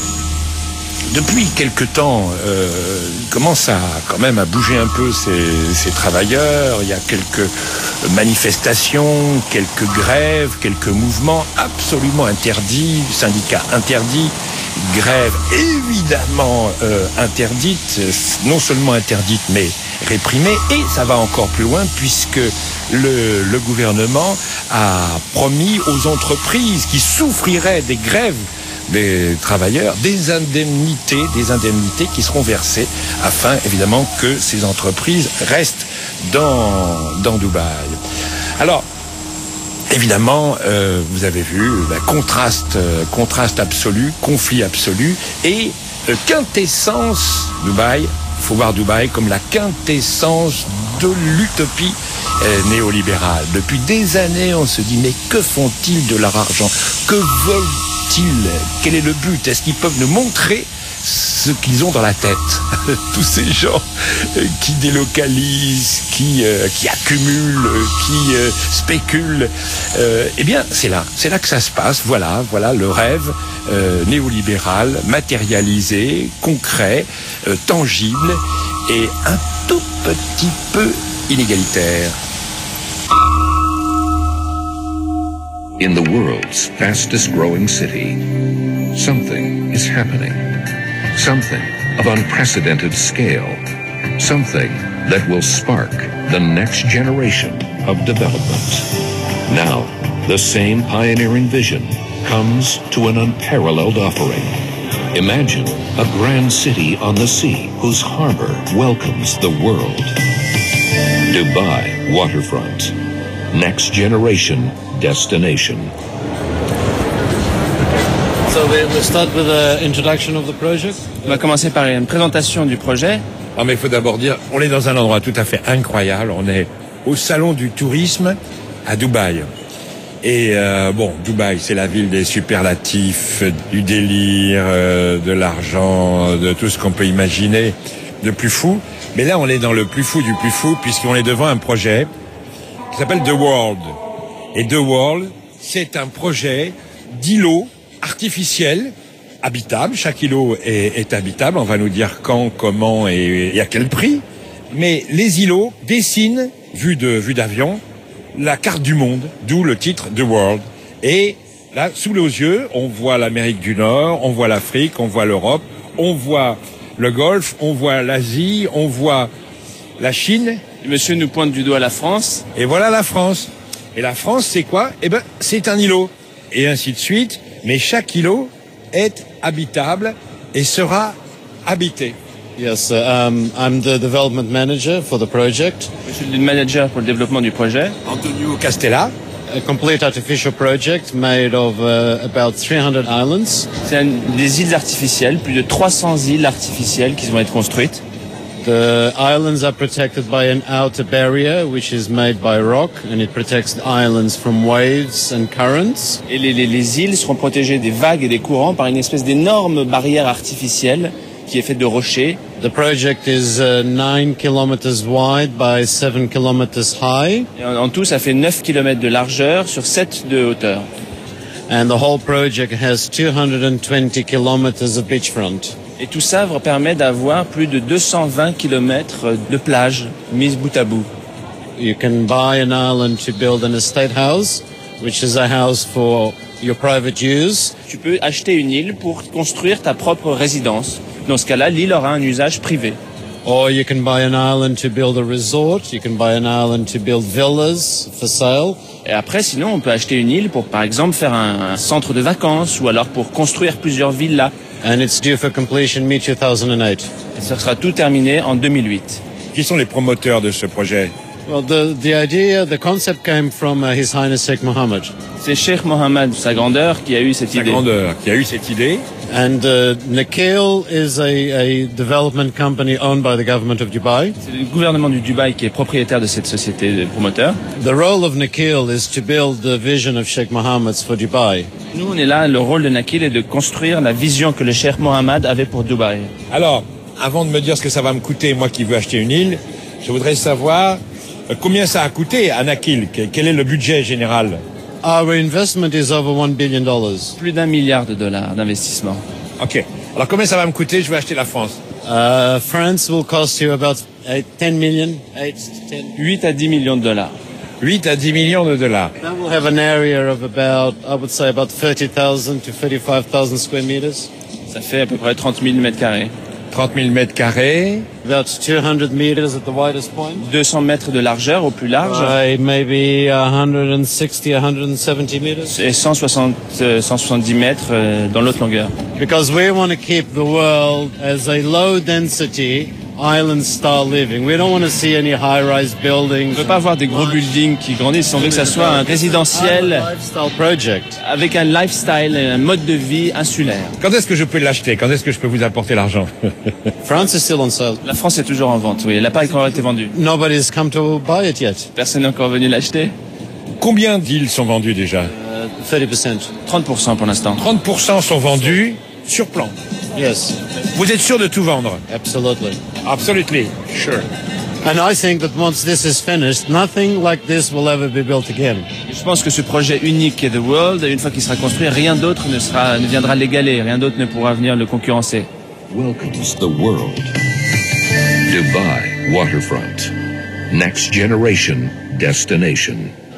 depuis quelque temps, euh, il commence à quand même à bouger un peu ces, ces travailleurs. Il y a quelques manifestations, quelques grèves, quelques mouvements absolument interdits, syndicats interdits, grèves évidemment euh, interdites, non seulement interdites mais réprimées. Et ça va encore plus loin puisque le, le gouvernement a promis aux entreprises qui souffriraient des grèves des travailleurs, des indemnités, des indemnités qui seront versées afin évidemment que ces entreprises restent dans, dans Dubaï. Alors, évidemment, euh, vous avez vu, bah, contraste, euh, contraste absolu, conflit absolu et euh, quintessence Dubaï. Il faut voir Dubaï comme la quintessence de l'utopie euh, néolibérale. Depuis des années, on se dit, mais que font-ils de leur argent? Que veulent-ils? Quel est le but? Est-ce qu'ils peuvent nous montrer ce qu'ils ont dans la tête? Tous ces gens euh, qui délocalisent, qui, euh, qui accumulent, euh, qui euh, spéculent. Euh, eh bien, c'est là. C'est là que ça se passe. Voilà, voilà le rêve euh, néolibéral, matérialisé, concret, euh, tangible et un tout petit peu inégalitaire. In the world's fastest growing city, something is happening. Something of unprecedented scale. Something that will spark the next generation of development. Now, the same pioneering vision comes to an unparalleled offering. Imagine a grand city on the sea whose harbor welcomes the world. Dubai Waterfront. Next generation destination. So we'll start with the introduction of the project. On va commencer par une présentation du projet. Non mais il faut d'abord dire, on est dans un endroit tout à fait incroyable. On est au salon du tourisme à Dubaï. Et euh, bon, Dubaï, c'est la ville des superlatifs, du délire, euh, de l'argent, de tout ce qu'on peut imaginer de plus fou. Mais là, on est dans le plus fou du plus fou, puisqu'on est devant un projet qui s'appelle The World. Et The World, c'est un projet d'îlot artificiel, habitable. Chaque îlot est, est habitable. On va nous dire quand, comment et, et à quel prix. Mais les îlots dessinent, vue de vue d'avion, la carte du monde, d'où le titre The World. Et là, sous nos yeux, on voit l'Amérique du Nord, on voit l'Afrique, on voit l'Europe, on voit le Golfe, on voit l'Asie, on voit la Chine. Le monsieur nous pointe du doigt la France. Et voilà la France. Et la France, c'est quoi? Eh ben, c'est un îlot. Et ainsi de suite. Mais chaque îlot est habitable et sera habité. Yes, uh, um, I'm the development manager for the project. Je suis le manager pour le développement du projet. Antonio Castella. A complete artificial project made of uh, about three hundred islands. C'est un, des îles artificielles, plus de trois cents îles artificielles qui vont être construites. The islands are protected by an outer barrier, which is made by rock, and it protects the islands from waves and currents. Et les, les, les îles seront protégées des vagues et des courants par une espèce d'énorme barrière artificielle qui est faite de rochers. The project is uh, nine kilometers wide by seven kilometers high. Et en, en tout, ça fait neuf kilomètres de largeur sur sept de hauteur. And the whole project has two hundred twenty kilometers of beachfront. Et tout ça permet d'avoir plus de deux cent vingt kilomètres de plage mises bout à bout. You can buy an island to build an estate house, which is a house for your private use. Tu peux acheter une île pour construire ta propre résidence. Dans ce cas-là, l'île aura un usage privé. Or you can buy an island to build a resort. You can buy an island to build villas for sale. Et après, sinon, on peut acheter une île pour, par exemple, faire un, un centre de vacances ou alors pour construire plusieurs villas. And it's due for completion mid two thousand eight. Et ça sera tout terminé en deux mille huit. Qui sont les promoteurs de ce projet? Well, the, the idea, the concept came from uh, His Highness Sheikh Mohammed. C'est Sheikh Mohammed, sa grandeur, qui a eu cette sa idée. Sa grandeur, qui a eu cette idée. And uh, Nakheel is a, a development company owned by the government of Dubai. C'est le gouvernement du Dubaï qui est propriétaire de cette société de promoteurs. The role of Nakheel is to build the vision of Sheikh Mohammed for Dubai. Nous, on est là, le rôle de Nakheel est de construire la vision que le Sheikh Mohammed avait pour Dubaï. Alors, avant de me dire ce que ça va me coûter, moi qui veux acheter une île, je voudrais savoir combien ça a coûté à Nakheel. Quel est le budget général? Our investment is over one billion dollars. Plus d'un milliard de dollars d'investissement. Ok. Alors combien ça va me coûter? Je vais acheter la France. Uh, France will cost you about eight, ten million. eight to ten. huit à dix millions de dollars. huit à dix millions de dollars. That will have an area of about, I would say, about thirty thousand to thirty-five thousand square meters. Ça fait à peu près trente mille mètres carrés. trente mille mètres carrés. About two hundred meters at the widest point. deux cents mètres de largeur au plus large. Uh, maybe one hundred sixty, one hundred seventy meters. Et cent soixante, cent soixante-dix mètres dans l'autre longueur. Because we want to keep the world as a low density island style living. We don't want to see any high-rise buildings. On ne veut pas avoir des gros buildings qui grandissent. On veut que ça soit un résidentiel lifestyle project avec un lifestyle, un mode de vie insulaire. Quand est-ce que je peux l'acheter? Quand est-ce que je peux vous apporter l'argent? France is still on sale. La France est toujours en vente, oui. Elle n'a pas encore été vendue. Nobody's come to buy it yet. Personne n'est encore venu l'acheter. Combien d'îles sont vendues déjà? Uh, thirty percent. trente pour cent pour l'instant. trente pour cent sont vendus sur plan. Yes. Vous êtes sûr de tout vendre? Absolutely. Absolutely. Sure. And I think that once this is finished, nothing like this will ever be built again. Je pense que ce projet unique est The World, une fois qu'il sera construit, rien d'autre ne sera, ne viendra l'égaler, rien d'autre ne pourra venir le concurrencer. Welcome to the world. Dubai Waterfront. Next generation destination.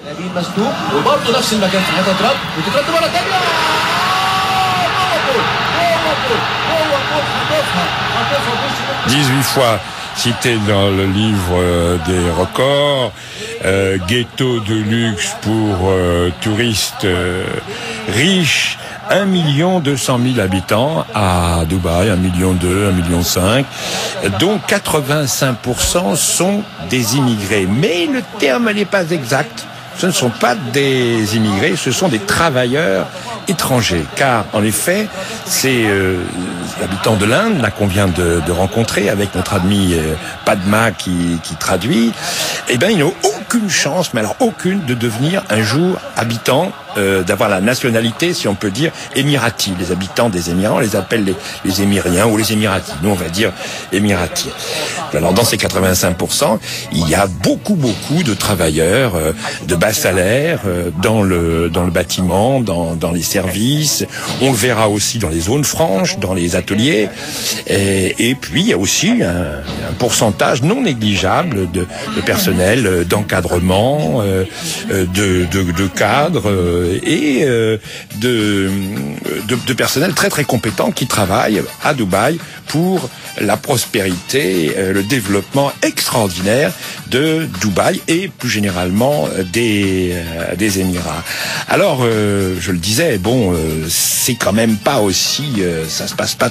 dix-huit fois cité dans le livre des records, euh, ghetto de luxe pour euh, touristes euh, riches, un million deux cent mille habitants à Dubaï, un million deux, un million cinq, dont quatre-vingt-cinq pour cent sont des immigrés. Mais le terme n'est pas exact. Ce ne sont pas des immigrés, ce sont des travailleurs étrangers. Car, en effet, ces euh, habitants de l'Inde, là qu'on vient de, de rencontrer avec notre ami euh, Padma qui, qui traduit, eh ben, ils n'ont aucune chance, mais alors aucune, de devenir un jour habitants, euh, d'avoir la nationalité, si on peut dire, émirati. Les habitants des Émirats, on les appelle les, les Émiriens ou les Émiratis. Nous, on va dire Émiratis. Alors, dans ces quatre-vingt-cinq pour cent, il y a beaucoup, beaucoup de travailleurs euh, de bas salaire euh, dans le dans le bâtiment, dans dans les services. On le verra aussi dans les zones franches, dans les ateliers. Et, et puis, il y a aussi un, un pourcentage non négligeable de, de personnel d'encadrement, euh, de, de, de cadres euh, et euh, de, de, de personnel très, très compétent qui travaille à Dubaï pour la prospérité, euh, le développement extraordinaire de Dubaï et plus généralement des, euh, des Émirats. Alors, euh, je le disais, bon, euh, c'est quand même pas aussi, euh, ça se passe pas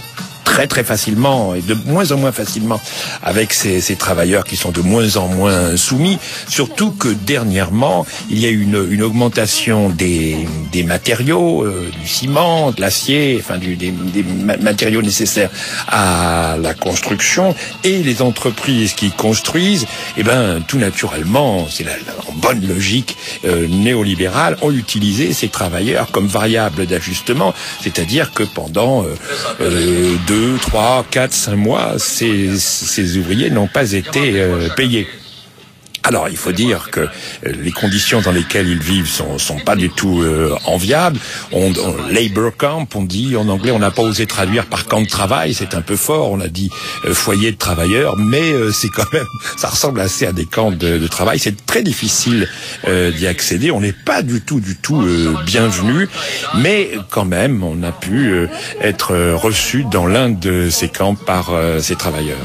très très facilement et de moins en moins facilement avec ces, ces travailleurs qui sont de moins en moins soumis, surtout que dernièrement il y a une, une augmentation des, des matériaux, euh, du ciment, de l'acier, enfin du, des, des matériaux nécessaires à la construction, et les entreprises qui construisent, eh ben tout naturellement, c'est la, la en bonne logique euh, néolibérale, ont utilisé ces travailleurs comme variable d'ajustement, c'est-à-dire que pendant euh, euh, deux, trois, quatre, cinq mois, ces, ces ouvriers n'ont pas été euh, payés. Alors, il faut dire que les conditions dans lesquelles ils vivent sont, sont pas du tout euh, enviables. On, on, labor camp, on dit en anglais, on n'a pas osé traduire par camp de travail, c'est un peu fort. On a dit euh, foyer de travailleurs, mais euh, c'est quand même, ça ressemble assez à des camps de, de travail. C'est très difficile euh, d'y accéder. On n'est pas du tout, du tout euh, bienvenu, mais quand même, on a pu euh, être reçu dans l'un de ces camps par euh, ces travailleurs.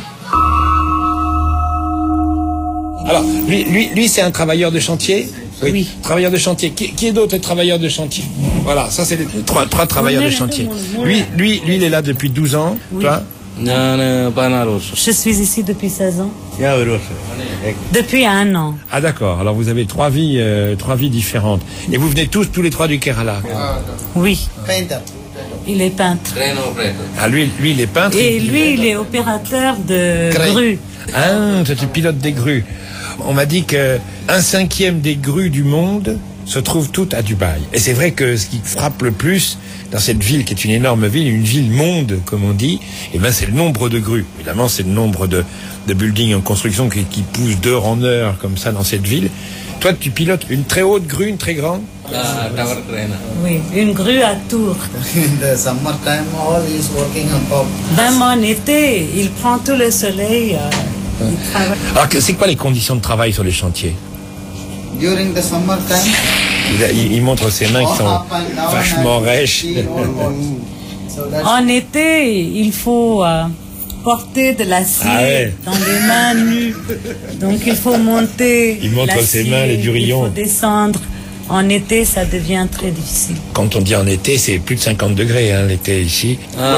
Alors, lui, lui, lui, c'est un travailleur de chantier. Oui. oui. Travailleur de chantier. Qui, qui est d'autre est travailleur de chantier? Voilà, ça c'est les trois, trois travailleurs de chantier. Lui, lui, lui, il est là depuis douze ans. Oui. Toi? Je suis ici depuis seize ans. Depuis un an. Ah d'accord. Alors vous avez trois vies, euh, trois vies différentes. Et vous venez tous, tous les trois du Kerala? Oui. Il est peintre. Ah lui, lui, il est peintre. Et lui, il est opérateur de Gré. grues. Ah, tu pilotes des grues. On m'a dit que un cinquième des grues du monde se trouvent toutes à Dubaï. Et c'est vrai que ce qui frappe le plus dans cette ville, qui est une énorme ville, une ville monde, comme on dit, eh ben c'est le nombre de grues. Évidemment, c'est le nombre de, de buildings en construction qui, qui poussent d'heure en heure comme ça dans cette ville. Toi, tu pilotes une très haute grue, une très grande? Oui, une grue à tour. Même en été, il prend tout le soleil. Euh, il travaille. Alors, c'est quoi les conditions de travail sur les chantiers? During the summer time, il, il montre ses mains qui sont vachement rêches. En été, il faut euh, porter de l'acier ah ouais. dans les mains nues. Donc il faut monter. Il montre ses mains, les durillons. Il faut descendre. En été, ça devient très difficile. Quand on dit en été, c'est plus de cinquante degrés, hein, l'été ici. Ah.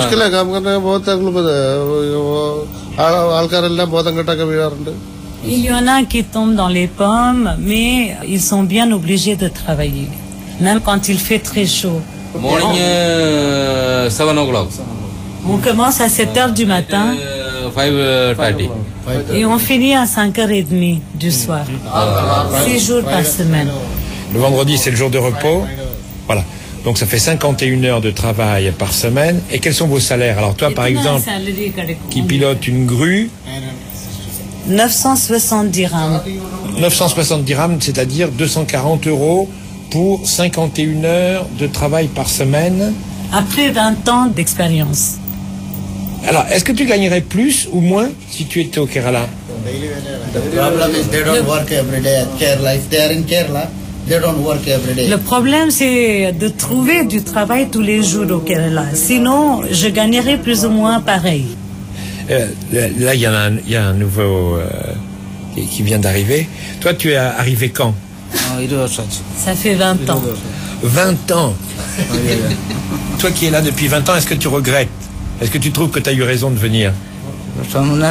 Il y en a qui tombent dans les pommes, mais ils sont bien obligés de travailler, même quand il fait très chaud. Morning, uh, seven o'clock. On commence à sept heures du matin uh, five thirty. Et on finit à cinq heures trente du soir. Six jours par semaine. Le vendredi, c'est le jour de repos. Voilà. Donc ça fait cinquante et une heures de travail par semaine. Et quels sont vos salaires? Alors toi, par exemple, qui pilote une grue, neuf cent soixante dirhams. neuf cent soixante dirhams, c'est-à-dire deux cent quarante euros pour cinquante et une heures de travail par semaine. Après vingt ans d'expérience. Alors, est-ce que tu gagnerais plus ou moins si tu étais au Kerala? The problem is they don't work every day at Kerala. If they are in Kerala, they don't work every day. Le problème, c'est de trouver du travail tous les jours au Kerala. Sinon, je gagnerais plus ou moins pareil. Euh, là, il y, y a un nouveau euh, qui, qui vient d'arriver. Toi, tu es arrivé quand? Ça fait vingt ans. vingt ans. Toi qui es là depuis vingt ans, est-ce que tu regrettes? Est-ce que tu trouves que tu as eu raison de venir? Il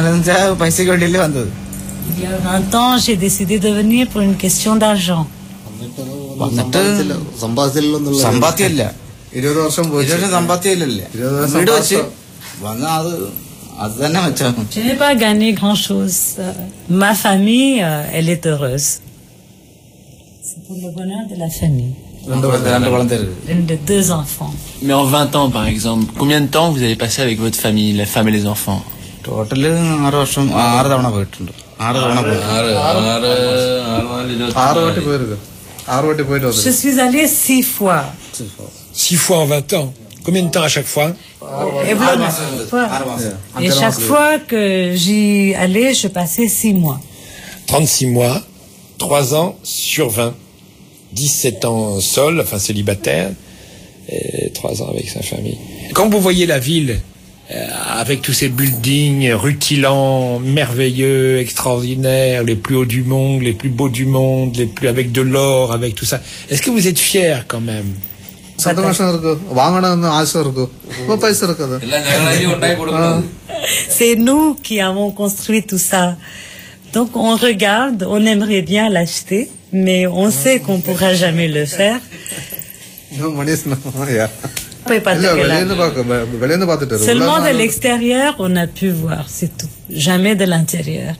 y a vingt ans, j'ai décidé de venir pour une question d'argent. Je n'ai pas gagné grand-chose. Ma famille, elle est heureuse. C'est pour le bonheur de la famille. De deux enfants. Mais en vingt ans, par exemple, combien de temps vous avez passé avec votre famille, la femme et les enfants? Je suis allé six fois. Six fois en vingt ans? Combien de temps à chaque fois? Et, voilà. Et chaque fois que j'y allais, je passais six mois. trente-six mois, trois ans sur vingt. dix-sept ans seul, enfin célibataire, et trois ans avec sa famille. Quand vous voyez la ville, euh, avec tous ces buildings rutilants, merveilleux, extraordinaires, les plus hauts du monde, les plus beaux du monde, les plus avec de l'or, avec tout ça, est-ce que vous êtes fier quand même? C'est nous qui avons construit tout ça. Donc on regarde, on aimerait bien l'acheter, mais on sait qu'on ne pourra jamais le faire. Seulement de l'extérieur, on a pu voir, c'est tout. Jamais de l'intérieur.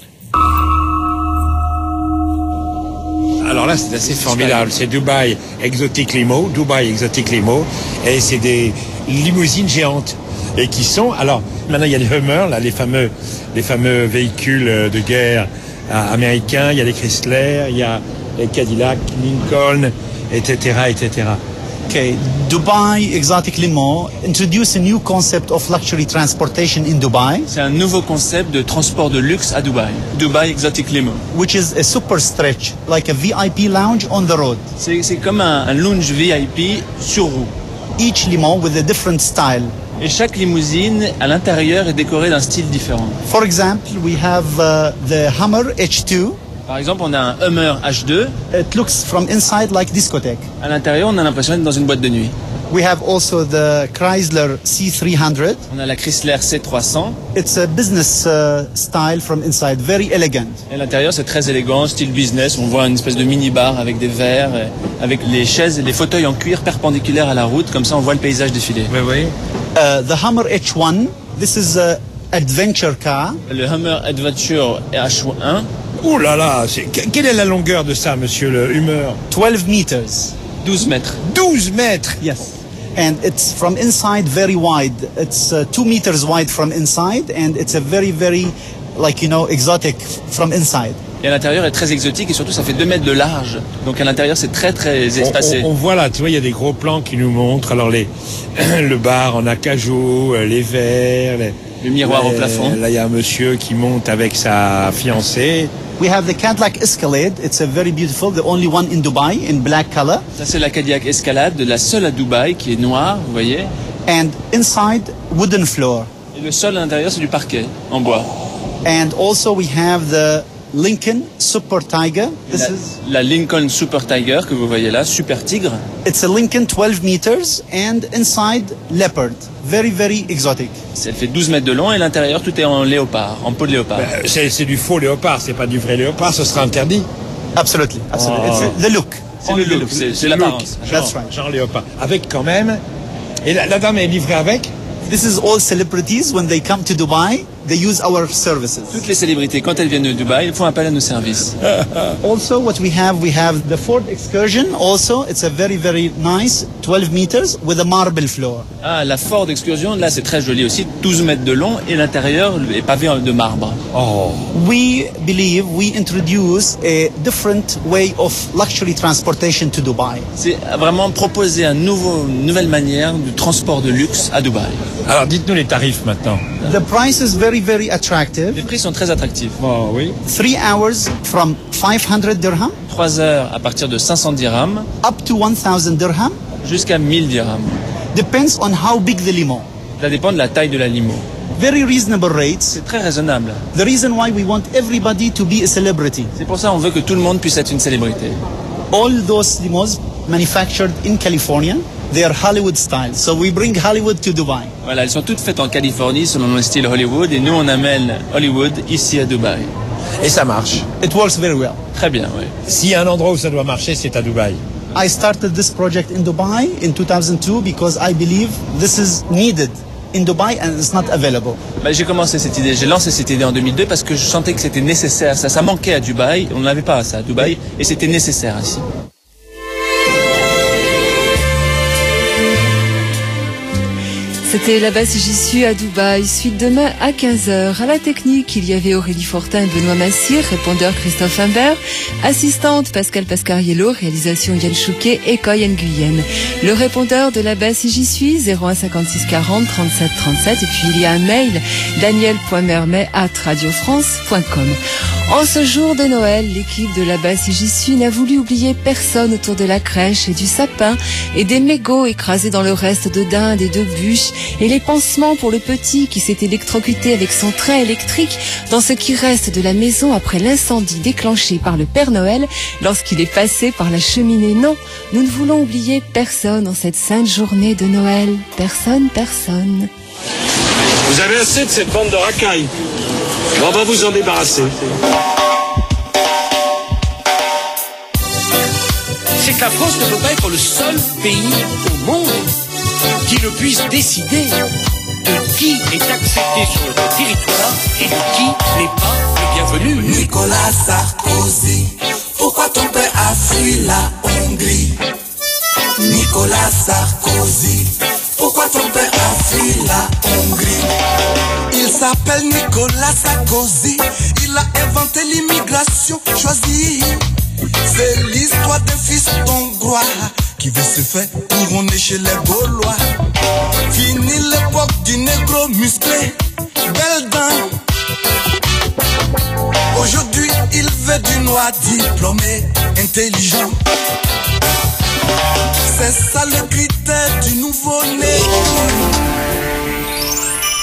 Alors là, c'est assez formidable. C'est Dubai Exotic Limo, Dubai Exotic Limo, et c'est des limousines géantes. Et qui sont, alors, maintenant il y a les Hummer, là, les fameux, les fameux véhicules de guerre américains, il y a les Chrysler, il y a les Cadillac, Lincoln, et cetera, et cetera. Okay, Dubai Exotic Limo introduced a new concept of luxury transportation in Dubai. C'est un nouveau concept de transport de luxe à Dubaï. Dubai Exotic Limo. Which is a super stretch, like a V I P lounge on the road. C'est, c'est comme un, un lounge V I P sur roue. Each limo with a different style. Et chaque limousine à l'intérieur est décorée d'un style différent. For example, we have uh, the Hummer H two. Par exemple, on a un Hummer H deux. It looks from inside like discotheque. À l'intérieur, on a l'impression d'être dans une boîte de nuit. We have also the Chrysler C three hundred. On a la Chrysler C trois cents. It's a business uh, style from inside, very elegant. Et à l'intérieur, c'est très élégant, style business. On voit une espèce de mini-bar avec des verres, avec les chaises et les fauteuils en cuir perpendiculaires à la route. Comme ça, on voit le paysage défiler. Oui, oui. Uh, the Hummer H one, this is a adventure car. Le Hummer Adventure H un. Ouh là là, c'est... quelle est la longueur de ça, monsieur le Hummer? twelve meters. douze mètres. douze mètres? Yes. And it's from inside very wide. It's uh, two meters wide from inside, and it's a very, very, like, you know, exotic from inside. Et à l'intérieur est très exotique et surtout ça fait deux mètres de large. Donc à l'intérieur c'est très très espacé. On, on, on voit là, tu vois, il y a des gros plans qui nous montrent. Alors les, le bar en acajou, les verres, les, le miroir les, au plafond. Là il y a un monsieur qui monte avec sa fiancée. We have the Cadillac Escalade. It's a very beautiful, the only one in Dubai in black color. Ça c'est la Cadillac Escalade, la seule à Dubaï qui est noire, vous voyez. And inside wooden floor. Et le sol à l'intérieur c'est du parquet en bois. And also we have the Lincoln Super Tiger. This la, is la Lincoln Super Tiger que vous voyez là, Super Tigre. It's a Lincoln twelve meters and inside leopard. Very, very exotic. Elle fait douze mètres de long et l'intérieur tout est en léopard, en peau de léopard. Ben, c'est, c'est du faux léopard, c'est pas du vrai léopard, ce sera interdit. Absolutely, absolutely. Oh. It's the look. C'est le look, c'est, c'est l'apparence. That's right. Genre léopard. Avec quand même. Et la, la dame est livrée avec? This is all celebrities when they come to Dubai. They use our services. Toutes les célébrités, quand elles viennent de Dubaï, elles font appel à nos services. Also, what we have, we have the Ford Excursion. Also, it's a very, very nice twelve meters with a marble floor. Ah, la Ford Excursion, là, c'est très joli aussi, douze mètres de long et l'intérieur est pavé de marbre. Oh. We believe we introduce a different way of luxury transportation to Dubai. C'est vraiment proposer un nouveau, une nouvelle manière de transport de luxe à Dubaï. Alors, dites-nous les tarifs maintenant. The price is very, very attractive. Les prix sont très attractifs. Oh, oui. Three hours from five hundred dirham. Trois heures à partir de cinq cents dirhams. Up to one thousand dirham. Jusqu'à mille dirhams. Depends on how big the limo. Ça dépend de la taille de la limo. Very reasonable rates. C'est très raisonnable. The reason why we want everybody to be a celebrity. C'est pour ça qu'on veut que tout le monde puisse être une célébrité. All those limos manufactured in California. They are Hollywood style, so we bring Hollywood to Dubai. Voilà, elles sont toutes faites en Californie selon le style Hollywood et nous on amène Hollywood ici à Dubaï. Et ça marche. It works very well. Très bien, oui. S'il y a un endroit où ça doit marcher, c'est à Dubaï. I started this project in Dubai in two thousand two because I believe this is needed in Dubai and it's not available. Bah, j'ai commencé cette idée, j'ai lancé cette idée en deux mille deux parce que je sentais que c'était nécessaire. Ça, ça manquait à Dubaï, on n'avait pas ça à Dubaï et c'était nécessaire ici. C'était là-bas si j'y suis à Dubaï. Suite demain à quinze heures. À la technique, il y avait Aurélie Fortin et Benoît Massir, répondeur Christophe Imbert, assistante Pascal Pascariello, réalisation Yann Chouquet et Coy Nguyen. Le répondeur de là-bas si j'y suis, zéro un cinquante-six quarante trente-sept trente-sept. Et puis il y a un mail, daniel point mermet arobase radio france point com. En ce jour de Noël, l'équipe de là-bas si j'y suis n'a voulu oublier personne autour de la crèche et du sapin et des mégots écrasés dans le reste de dinde et de bûches. et les pansements pour le petit qui s'est électrocuté avec son train électrique dans ce qui reste de la maison après l'incendie déclenché par le Père Noël lorsqu'il est passé par la cheminée. Non, nous ne voulons oublier personne en cette sainte journée de Noël. Personne, personne. Vous avez assez de cette bande de racailles. On va vous en débarrasser. C'est que la France ne peut pas être le seul pays au monde qui ne puisse décider de qui est accepté sur notre territoire et de qui n'est pas le bienvenu. Nicolas Sarkozy, pourquoi ton père a fui la Hongrie? Nicolas Sarkozy, pourquoi ton père a fui la Hongrie? Il s'appelle Nicolas Sarkozy, il a inventé l'immigration choisie. C'est l'histoire d'un fils hongrois qui veut se faire couronner chez les Gaulois. Fini l'époque du négro musclé, belle dame. Aujourd'hui il veut du noir diplômé, intelligent. C'est ça le critère du nouveau-né.